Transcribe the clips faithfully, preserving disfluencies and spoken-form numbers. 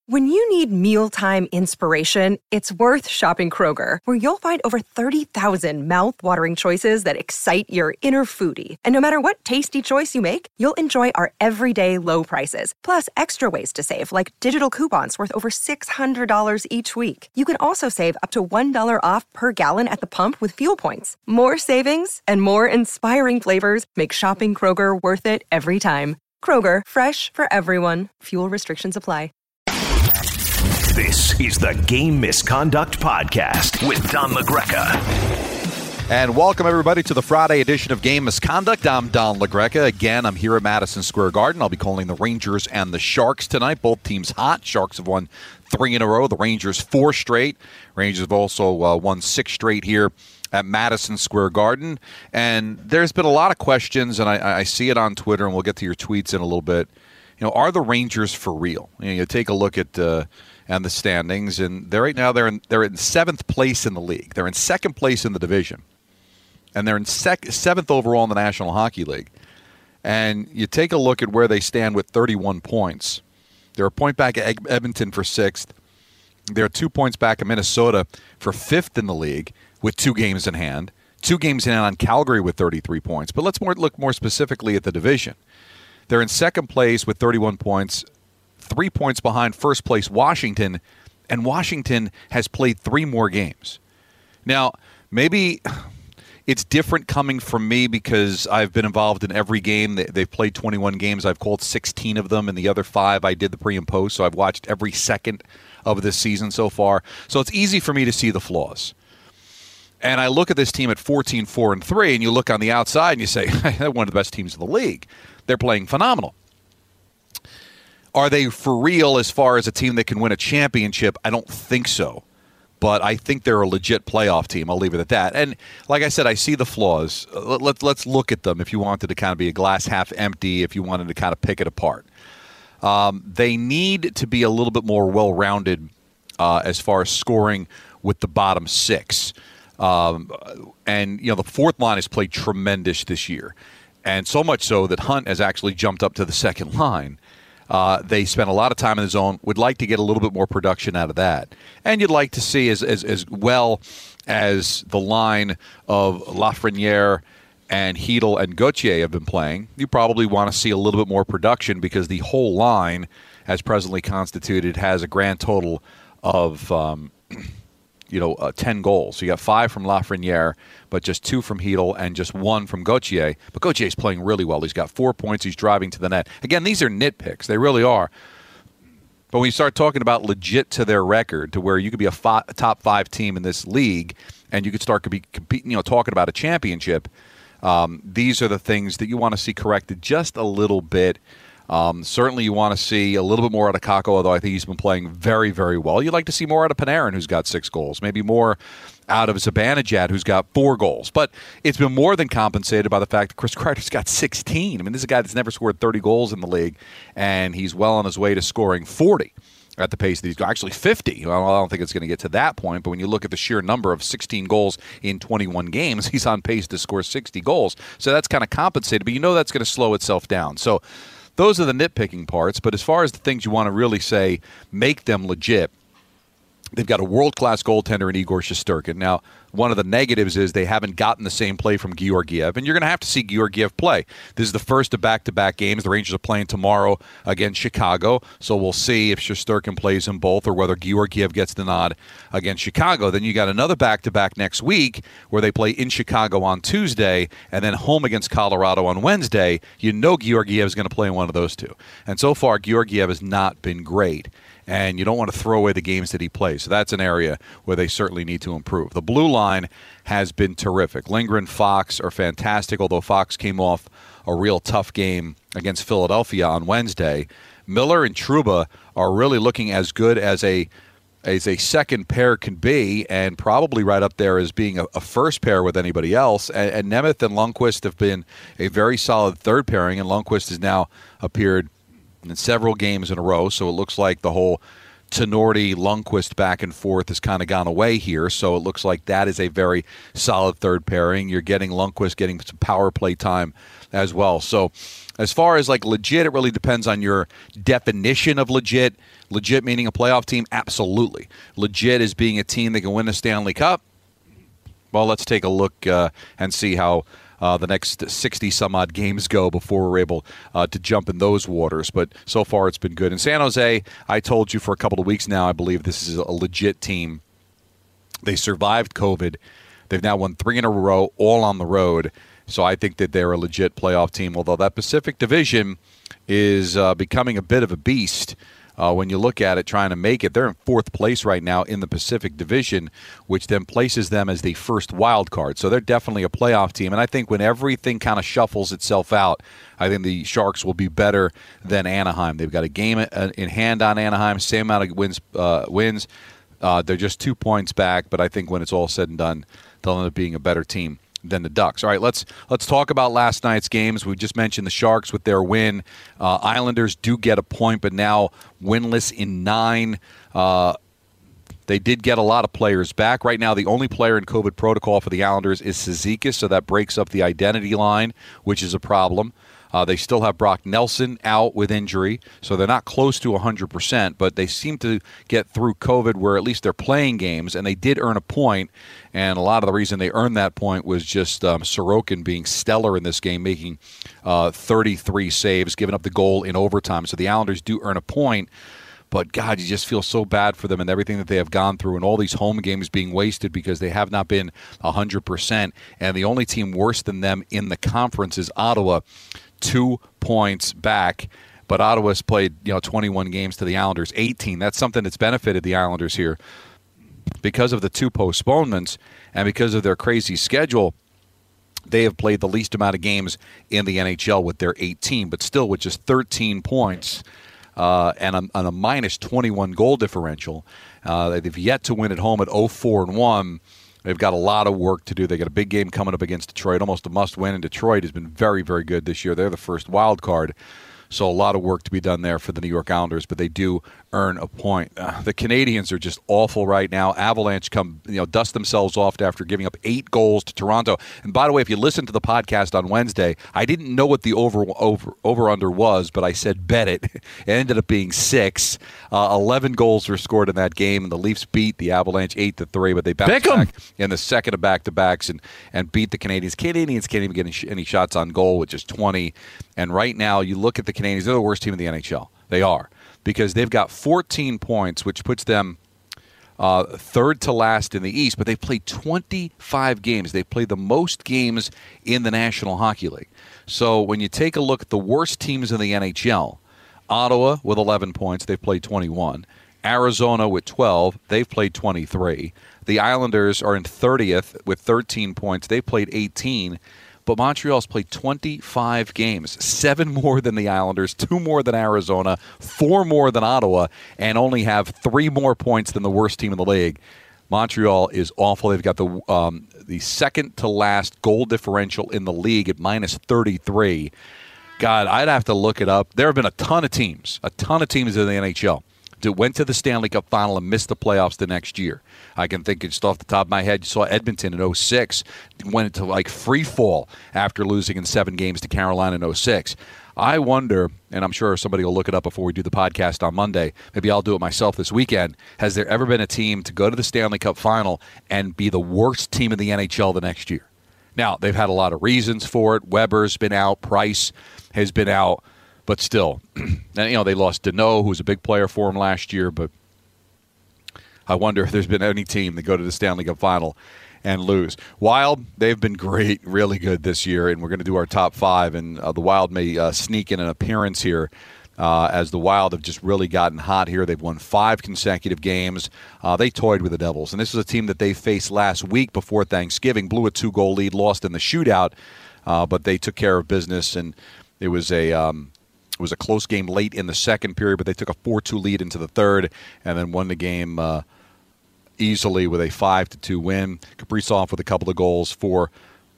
When you need mealtime inspiration, it's worth shopping Kroger, where you'll find over thirty thousand mouth-watering choices that excite your inner foodie. And no matter what tasty choice you make, you'll enjoy our everyday low prices, plus extra ways to save, like digital coupons worth over six hundred dollars each week. You can also save up to one dollar off per gallon at the pump with fuel points. More savings and more inspiring flavors make shopping Kroger worth it every time. Kroger, fresh for everyone. Fuel restrictions apply. This is the Game Misconduct Podcast with Don LaGreca. And welcome, everybody, to the Friday edition of Game Misconduct. I'm Don LaGreca. Again, I'm here at Madison Square Garden. I'll be calling the Rangers and the Sharks tonight. Both teams hot. Sharks have won three in a row. The Rangers four straight. Rangers have also uh, won six straight here at Madison Square Garden. And there's been a lot of questions, and I, I see it on Twitter, and we'll get to your tweets in a little bit. You know, are the Rangers for real? You know, you take a look at uh, and the standings, and they're right now they're in, they're in seventh place in the league. They're in second place in the division, and they're in sec- seventh overall in the National Hockey League. And you take a look at where they stand with thirty-one points. They're a point back at Edmonton for sixth. They're two points back at Minnesota for fifth in the league with two games in hand. Two games in hand on Calgary with thirty-three points. But let's more, look more specifically at the division. They're in second place with thirty-one points, three points behind first place Washington, and Washington has played three more games. Now, maybe it's different coming from me because I've been involved in every game. They've played twenty-one games. I've called sixteen of them, and the other five I did the pre and post, so I've watched every second of this season so far. So it's easy for me to see the flaws. And I look at this team at fourteen four and three, and you look on the outside and you say, they're one of the best teams in the league. They're playing phenomenal. Are they for real as far as a team that can win a championship? I don't think so. But I think they're a legit playoff team. I'll leave it at that. And like I said, I see the flaws. Let, let, let's look at them if you wanted to kind of be a glass half empty, if you wanted to kind of pick it apart. Um, they need to be a little bit more well-rounded uh, as far as scoring with the bottom six. Um, and, you know, the fourth line has played tremendous this year. And so much so that Hunt has actually jumped up to the second line. Uh, they spent a lot of time in the zone. Would like to get a little bit more production out of that. And you'd like to see, as as, as well as the line of Lafreniere and Hedl and Gauthier have been playing, you probably want to see a little bit more production because the whole line, as presently constituted, has a grand total of um, you know, uh, ten goals. So you got five from Lafreniere, but just two from Hedl and just one from Gauthier. But Gautier's playing really well. He's got four points. He's driving to the net. Again, these are nitpicks. They really are. But when you start talking about legit to their record, to where you could be a, fi- a top five team in this league, and you could start to be competing, you know, talking about a championship, um, these are the things that you want to see corrected just a little bit. Um, certainly you want to see a little bit more out of Kakko, although I think he's been playing very, very well. You'd like to see more out of Panarin, who's got six goals. Maybe more out of Zibanejad, who's got four goals. But it's been more than compensated by the fact that Chris Kreider's got sixteen. I mean, this is a guy that's never scored thirty goals in the league, and he's well on his way to scoring forty at the pace that he's got. Actually, fifty. Well, I don't think it's going to get to that point, but when you look at the sheer number of sixteen goals in twenty-one games, he's on pace to score sixty goals. So that's kind of compensated, but you know that's going to slow itself down. So those are the nitpicking parts, but as far as the things you want to really say make them legit, they've got a world-class goaltender in Igor Shesterkin. Now, one of the negatives is they haven't gotten the same play from Georgiev, and you're going to have to see Georgiev play. This is the first of back-to-back games. The Rangers are playing tomorrow against Chicago, so we'll see if Shesterkin plays in both or whether Georgiev gets the nod against Chicago. Then you got another back-to-back next week where they play in Chicago on Tuesday and then home against Colorado on Wednesday. You know Georgiev is going to play in one of those two. And so far, Georgiev has not been great. And you don't want to throw away the games that he plays. So that's an area where they certainly need to improve. The blue line has been terrific. Lindgren, Fox are fantastic, although Fox came off a real tough game against Philadelphia on Wednesday. Miller and Trouba are really looking as good as a as a second pair can be, and probably right up there as being a, a first pair with anybody else. And, and Nemeth and Lundqvist have been a very solid third pairing, and Lundqvist has now appeared in several games in a row, so it looks like the whole Tenorti, Lundqvist back and forth has kind of gone away here, so it looks like that is a very solid third pairing. You're getting Lundqvist getting some power play time as well. So as far as like legit, it really depends on your definition of legit. Legit meaning a playoff team? Absolutely. Legit is being a team that can win a Stanley Cup. Well, let's take a look uh, and see how Uh, the next sixty-some-odd games go before we're able uh, to jump in those waters. But so far it's been good. In San Jose, I told you for a couple of weeks now, I believe this is a legit team. They survived COVID. They've now won three in a row, all on the road. So I think that they're a legit playoff team, although that Pacific Division is uh, becoming a bit of a beast. Uh, when you look at it, trying to make it, they're in fourth place right now in the Pacific Division, which then places them as the first wild card. So they're definitely a playoff team. And I think when everything kind of shuffles itself out, I think the Sharks will be better than Anaheim. They've got a game in hand on Anaheim, same amount of wins. Uh, wins. Uh, they're just two points back, but I think when it's all said and done, they'll end up being a better team than the Ducks. All right, let's let's talk about last night's games. We just mentioned the Sharks with their win. Uh, Islanders do get a point, but now winless in nine. Uh, they did get a lot of players back. Right now, the only player in COVID protocol for the Islanders is Cizikas, so that breaks up the identity line, which is a problem. Uh, they still have Brock Nelson out with injury, so they're not close to one hundred percent, but they seem to get through COVID where at least they're playing games, and they did earn a point, and a lot of the reason they earned that point was just um, Sorokin being stellar in this game, making uh, thirty-three saves, giving up the goal in overtime. So the Islanders do earn a point, but God, you just feel so bad for them and everything that they have gone through and all these home games being wasted because they have not been one hundred percent, and the only team worse than them in the conference is Ottawa, two points back, but Ottawa's played, you know, twenty-one games to the Islanders, eighteen. That's something that's benefited the Islanders here because of the two postponements and because of their crazy schedule. They have played the least amount of games in the N H L with their eighteen, but still with just thirteen points uh, and, a, and a minus twenty-one goal differential. Uh, they've yet to win at home at oh four and one. They've got a lot of work to do. They got a big game coming up against Detroit, almost a must-win, and Detroit has been very, very good this year. They're the first wild card, so a lot of work to be done there for the New York Islanders, but they do earn a point. Uh, the Canadians are just awful right now. Avalanche come, you know, dust themselves off after giving up eight goals to Toronto. And by the way, if you listen to the podcast on Wednesday, I didn't know what the over over over under was, but I said bet it. It ended up being six. Uh, Eleven goals were scored in that game, and the Leafs beat the Avalanche eight to three. But they bounced back in the second of back to backs and and beat the Canadians. Canadians can't even get any, sh- any shots on goal, which is twenty. And right now, you look at the Canadians; they're the worst team in the N H L. They are. Because they've got fourteen points, which puts them uh, third to last in the East, but they've played twenty-five games. They've played the most games in the National Hockey League. So when you take a look at the worst teams in the N H L, Ottawa with eleven points, they've played twenty-one. Arizona with twelve, they've played twenty-three. The Islanders are in thirtieth with thirteen points. They've played eighteen. But Montreal's played twenty-five games, seven more than the Islanders, two more than Arizona, four more than Ottawa, and only have three more points than the worst team in the league. Montreal is awful. They've got the um, the second to last goal differential in the league at minus thirty-three. God, I'd have to look it up. There have been a ton of teams, a ton of teams in the N H L that went to the Stanley Cup final and missed the playoffs the next year. I can think just off the top of my head, you saw Edmonton in oh six, went into like free fall after losing in seven games to Carolina in oh six. I wonder, and I'm sure somebody will look it up before we do the podcast on Monday, maybe I'll do it myself this weekend, has there ever been a team to go to the Stanley Cup final and be the worst team in the N H L the next year? Now, they've had a lot of reasons for it. Weber's been out. Price has been out. But still, and, you know, they lost Deneau, who was a big player for them last year. But I wonder if there's been any team that go to the Stanley Cup final and lose. Wild, they've been great, really good this year, and we're going to do our top five. And uh, the Wild may uh, sneak in an appearance here uh, as the Wild have just really gotten hot here. They've won five consecutive games. Uh, they toyed with the Devils. And this is a team that they faced last week before Thanksgiving, blew a two-goal lead, lost in the shootout, uh, but they took care of business, and it was a... Um, It was a close game late in the second period, but they took a four two lead into the third and then won the game uh, easily with a five to two win. Kaprizov with a couple of goals for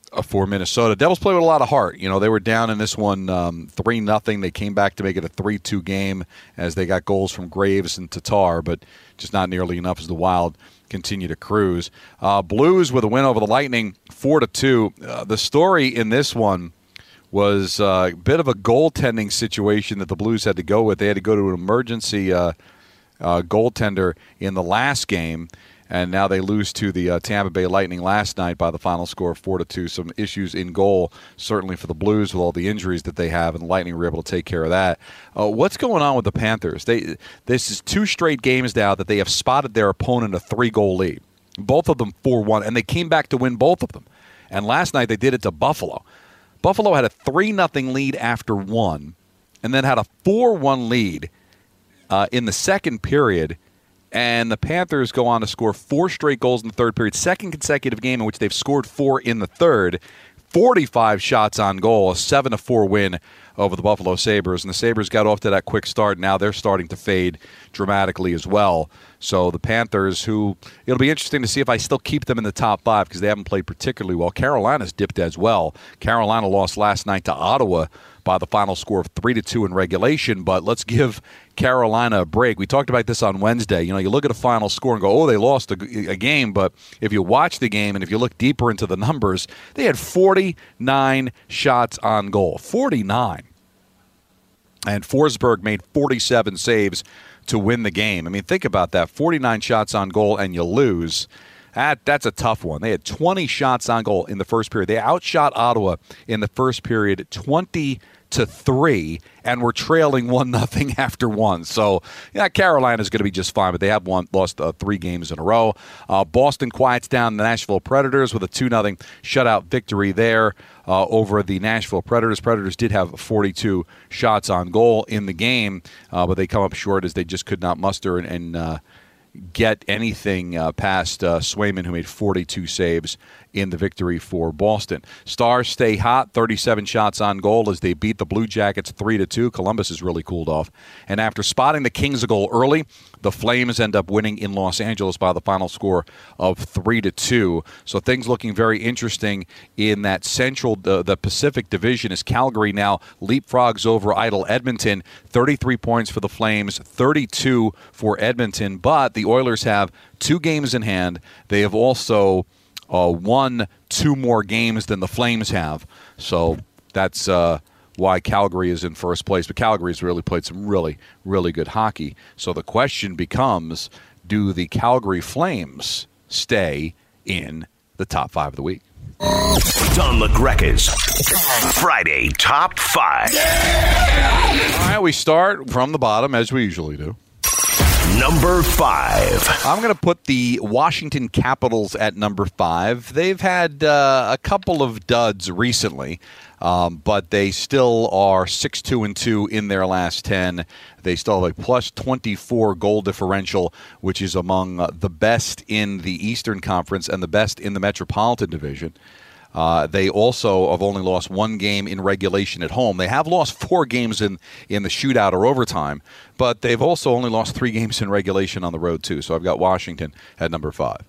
uh, for Minnesota. Devils play with a lot of heart. You know, they were down in this one um, three nothing. They came back to make it a three two game as they got goals from Graves and Tatar, but just not nearly enough as the Wild continue to cruise. Uh, Blues with a win over the Lightning, four to two. Uh, the story in this one was uh, a bit of a goaltending situation that the Blues had to go with. They had to go to an emergency uh, uh, goaltender in the last game, and now they lose to the uh, Tampa Bay Lightning last night by the final score of four to two. Some issues in goal, certainly for the Blues with all the injuries that they have, and the Lightning were able to take care of that. Uh, what's going on with the Panthers? They This is two straight games now that they have spotted their opponent a three-goal lead, both of them four one, and they came back to win both of them. And last night they did it to Buffalo. Buffalo had a three nothing lead after one, and then had a four one lead uh, in the second period, and the Panthers go on to score four straight goals in the third period, second consecutive game in which they've scored four in the third, forty-five shots on goal, a seven to four win over the Buffalo Sabres, and the Sabres got off to that quick start. Now they're starting to fade dramatically as well. So the Panthers, who it'll be interesting to see if I still keep them in the top five because they haven't played particularly well. Carolina's dipped as well. Carolina lost last night to Ottawa by the final score of three to two in regulation, but let's give Carolina a break. We talked about this on Wednesday. You know, you look at a final score and go, oh, they lost a, a game, but if you watch the game and if you look deeper into the numbers, they had forty-nine shots on goal. forty-nine. And Forsberg made forty-seven saves to win the game. I mean, think about that. forty-nine shots on goal and you lose. That, that's a tough one. They had twenty shots on goal in the first period. They outshot Ottawa in the first period twenty to three, and were trailing one nothing after one. So, yeah, Carolina's going to be just fine, but they have won, lost uh, three games in a row. Uh, Boston quiets down the Nashville Predators with a two nothing shutout victory there uh, over the Nashville Predators. Predators did have forty-two shots on goal in the game, uh, but they come up short as they just could not muster and, and uh, get anything uh, past uh, Swayman, who made forty-two saves in the victory for Boston. Stars stay hot, thirty-seven shots on goal as they beat the Blue Jackets three to two. Columbus has really cooled off. And after spotting the Kings a goal early, the Flames end up winning in Los Angeles by the final score of three to two. So things looking very interesting in that central, uh, the Pacific Division, as Calgary now leapfrogs over idle Edmonton. thirty-three points for the Flames, thirty-two for Edmonton. But the Oilers have two games in hand. They have also uh, won two more games than the Flames have. So that's uh, why Calgary is in first place. But Calgary has really played some really, really good hockey. So the question becomes, do the Calgary Flames stay in the top five of the week? Don LaGreca's Friday Top Five. Yeah! All right, we start from the bottom, as we usually do. Number five. I'm going to put the Washington Capitals at number five. They've had uh, a couple of duds recently, um, but they still are six two and two in their last ten. They still have a plus twenty-four goal differential, which is among uh, the best in the Eastern Conference and the best in the Metropolitan Division. Uh, they also have only lost one game in regulation at home. They have lost four games in, in the shootout or overtime, but they've also only lost three games in regulation on the road, too. So I've got Washington at number five.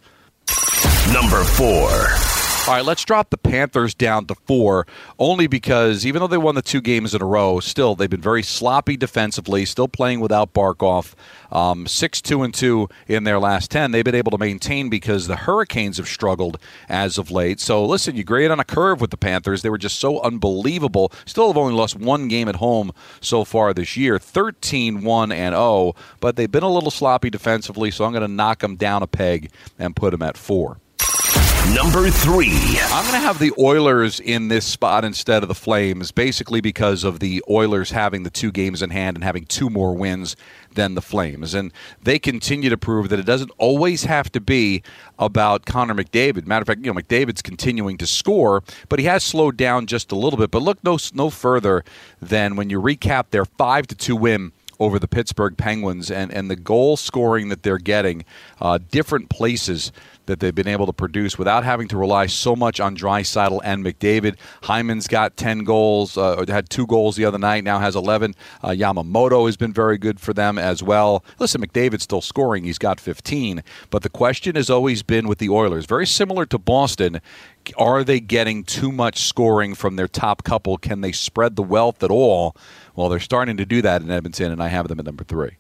Number four. All right, let's drop the Panthers down to four, only because even though they won the two games in a row, still they've been very sloppy defensively, still playing without Barkov. Um, six two and two in their last ten. They've been able to maintain because the Hurricanes have struggled as of late. So listen, you grade on a curve with the Panthers. They were just so unbelievable. Still have only lost one game at home so far this year, thirteen one and oh, but they've been a little sloppy defensively, so I'm going to knock them down a peg and put them at four. Number three. I'm going to have the Oilers in this spot instead of the Flames, basically because of the Oilers having the two games in hand and having two more wins than the Flames. And they continue to prove that it doesn't always have to be about Connor McDavid. Matter of fact, you know, McDavid's continuing to score, but he has slowed down just a little bit. But look no, no further than when you recap their five to two win over the Pittsburgh Penguins and, and the goal scoring that they're getting, uh, different places that they've been able to produce without having to rely so much on Draisaitl and McDavid. Hyman's got ten goals, uh, had two goals the other night, now has eleven. Uh, Yamamoto has been very good for them as well. Listen, McDavid's still scoring. He's got fifteen. But the question has always been with the Oilers, very similar to Boston, are they getting too much scoring from their top couple? Can they spread the wealth at all? Well, they're starting to do that in Edmonton, and I have them at number three.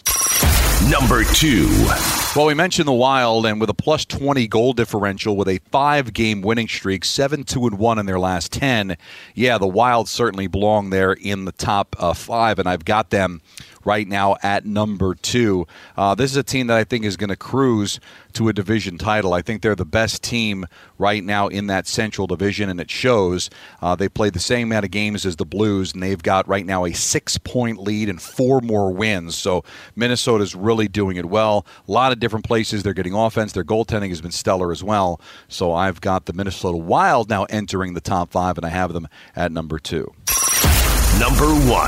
Number two. Well, we mentioned the Wild, and with a plus twenty goal differential, with a five-game winning streak, seven two and one in their last ten, yeah, the Wild certainly belong there in the top uh, five, and I've got them right now at number two. Uh, this is a team that I think is going to cruise to a division title. I think they're the best team right now in that Central Division, and it shows. Uh, they played the same amount of games as the Blues, and they've got right now a six-point lead and four more wins. So Minnesota's really doing it well. A lot of different places they're getting offense. Their goaltending has been stellar as well. So I've got the Minnesota Wild now entering the top five, and I have them at number two. Number one.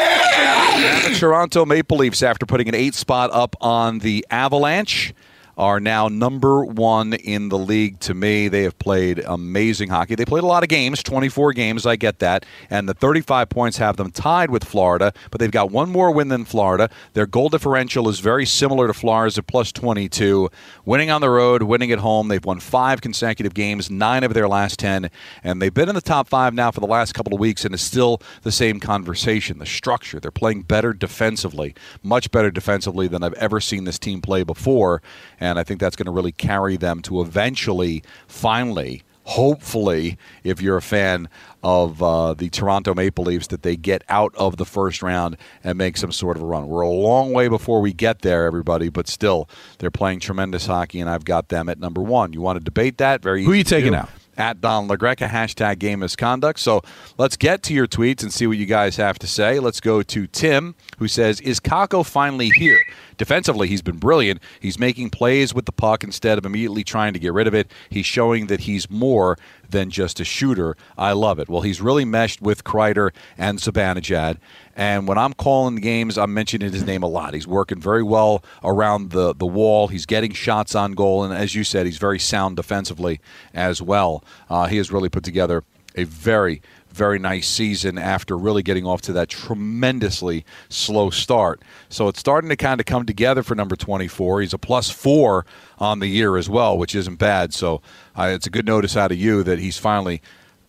And the Toronto Maple Leafs, after putting an eight spot up on the Avalanche, are now number one in the league to me. They have played amazing hockey. They played a lot of games, twenty-four games, I get that. And the thirty-five points have them tied with Florida, but they've got one more win than Florida. Their goal differential is very similar to Florida's at plus twenty-two. Winning on the road, winning at home. They've won five consecutive games, nine of their last ten. And they've been in the top five now for the last couple of weeks, and it's still the same conversation. The structure, they're playing better defensively, much better defensively than I've ever seen this team play before. And I think that's going to really carry them to eventually, finally, hopefully, if you're a fan of uh, the Toronto Maple Leafs, that they get out of the first round and make some sort of a run. We're a long way before we get there, everybody, but still, they're playing tremendous hockey, and I've got them at number one. You want to debate that? Very easy. Who are you taking out? At Don LaGreca, hashtag game misconduct. So let's get to your tweets and see what you guys have to say. Let's go to Tim, who says, is Kakko finally here? Defensively, he's been brilliant. He's making plays with the puck instead of immediately trying to get rid of it. He's showing that he's more than just a shooter. I love it. Well, he's really meshed with Kreider and Zibanejad. And when I'm calling games, I'm mentioning his name a lot. He's working very well around the, the wall. He's getting shots on goal. And as you said, he's very sound defensively as well. Uh, he has really put together a very, very nice season after really getting off to that tremendously slow start. So it's starting to kind of come together for number twenty-four. He's a plus four on the year as well, which isn't bad. So uh, it's a good notice out of you that he's finally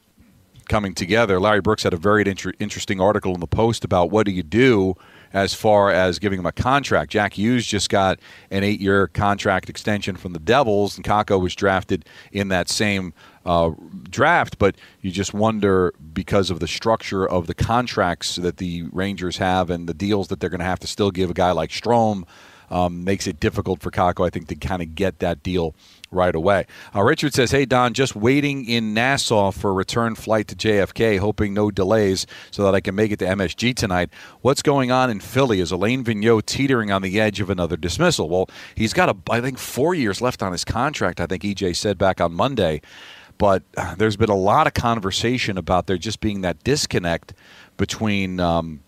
coming together. Larry Brooks had a very inter- interesting article in the Post about what do you do as far as giving him a contract. Jack Hughes just got an eight-year contract extension from the Devils, and Kakko was drafted in that same uh, draft, but you just wonder, because of the structure of the contracts that the Rangers have and the deals that they're going to have to still give a guy like Strome, um, makes it difficult for Kakko, I think, to kind of get that deal right away. Uh, Richard says, hey, Don, just waiting in Nassau for a return flight to J F K, hoping no delays so that I can make it to M S G tonight. What's going on in Philly? Is Alain Vigneault teetering on the edge of another dismissal? Well, he's got, a, I think, four years left on his contract, I think E J said back on Monday. But uh, there's been a lot of conversation about there just being that disconnect between um,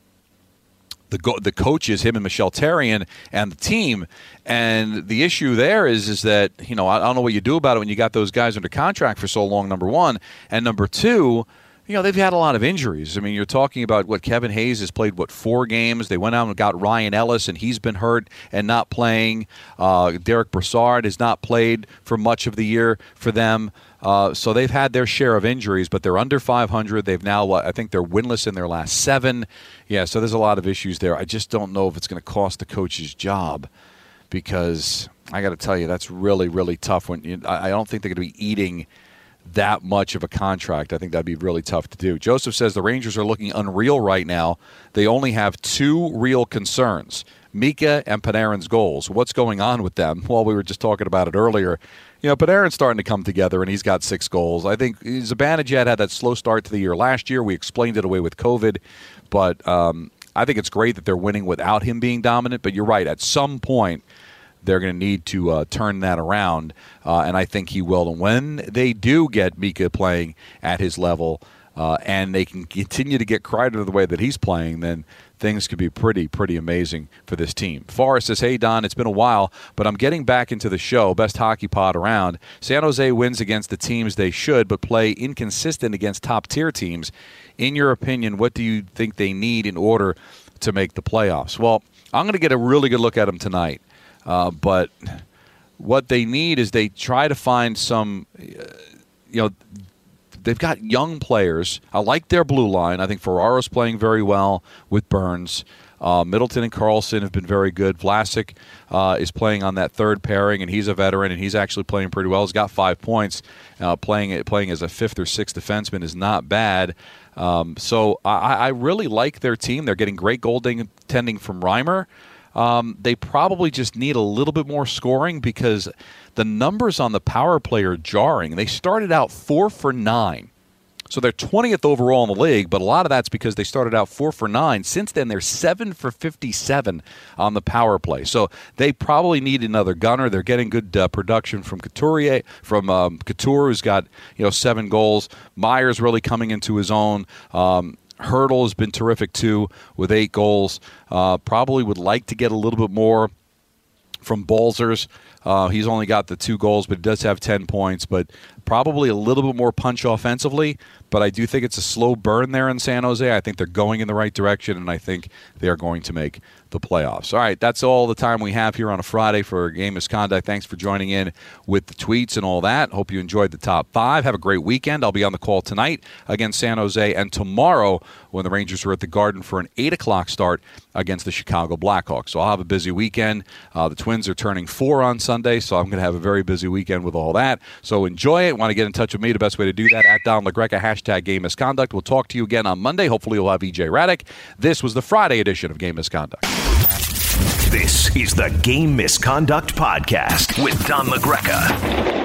the go- the coaches, him and Michel Therrien, and the team. And the issue there is is that, you know, I, I don't know what you do about it when you got those guys under contract for so long, number one. And number two, you know, they've had a lot of injuries. I mean, you're talking about what Kevin Hayes has played, what, four games. They went out and got Ryan Ellis, and he's been hurt and not playing. Uh, Derek Brassard has not played for much of the year for them. Uh, so they've had their share of injuries, but they're under five hundred. They've now, I think they're winless in their last seven. Yeah, so there's a lot of issues there. I just don't know if it's going to cost the coach's job, because I got to tell you, that's really, really tough. When you, I don't think they're going to be eating that much of a contract. I think that'd be really tough to do. Joseph says the Rangers are looking unreal right now. They only have two real concerns, Mika and Panarin's goals. What's going on with them? Well, we were just talking about it earlier. You know, Panarin's starting to come together, and he's got six goals. I think Zibanejad had that slow start to the year last year. We explained it away with COVID, but um, I think it's great that they're winning without him being dominant. But you're right, at some point, they're going to need to uh, turn that around, uh, and I think he will. And when they do get Mika playing at his level, uh, and they can continue to get Kreider the way that he's playing, then things could be pretty, pretty amazing for this team. Forrest says, hey, Don, it's been a while, but I'm getting back into the show. Best hockey pod around. San Jose wins against the teams they should, but play inconsistent against top-tier teams. In your opinion, what do you think they need in order to make the playoffs? Well, I'm going to get a really good look at them tonight, uh, but what they need is they try to find some, uh, you know, they've got young players. I like their blue line. I think Ferraro's playing very well with Burns. Uh, Middleton and Carlson have been very good. Vlasic uh, is playing on that third pairing, and he's a veteran, and he's actually playing pretty well. He's got five points. Uh, playing playing as a fifth or sixth defenseman is not bad. Um, so I, I really like their team. They're getting great goaltending from Reimer. Um, they probably just need a little bit more scoring because the numbers on the power play are jarring. They started out four for nine. So they're twentieth overall in the league, but a lot of that's because they started out four for nine. Since then, they're seven for fifty-seven on the power play. So they probably need another gunner. They're getting good uh, production from Couturier, from um, Couture, who's got you know seven goals. Myers really coming into his own. Um, Hurdle has been terrific, too, with eight goals. Uh, probably would like to get a little bit more from Balzers. Uh, he's only got the two goals, but he does have ten points. But probably a little bit more punch offensively. But I do think it's a slow burn there in San Jose. I think they're going in the right direction, and I think they are going to make the playoffs. All right, that's all the time we have here on a Friday for Game Misconduct. Thanks for joining in with the tweets and all that. Hope you enjoyed the top five. Have a great weekend. I'll be on the call tonight against San Jose, and tomorrow when the Rangers are at the Garden for an eight o'clock start against the Chicago Blackhawks. So I'll have a busy weekend. Uh, the Twins are turning four on Sunday, so I'm going to have a very busy weekend with all that. So enjoy it. Want to get in touch with me? The best way to do that, at Don LaGreca, hashtag Game Misconduct. We'll talk to you again on Monday. Hopefully we'll have E J Raddick. This was the Friday edition of Game Misconduct. This is the Game Misconduct Podcast with Don LaGreca.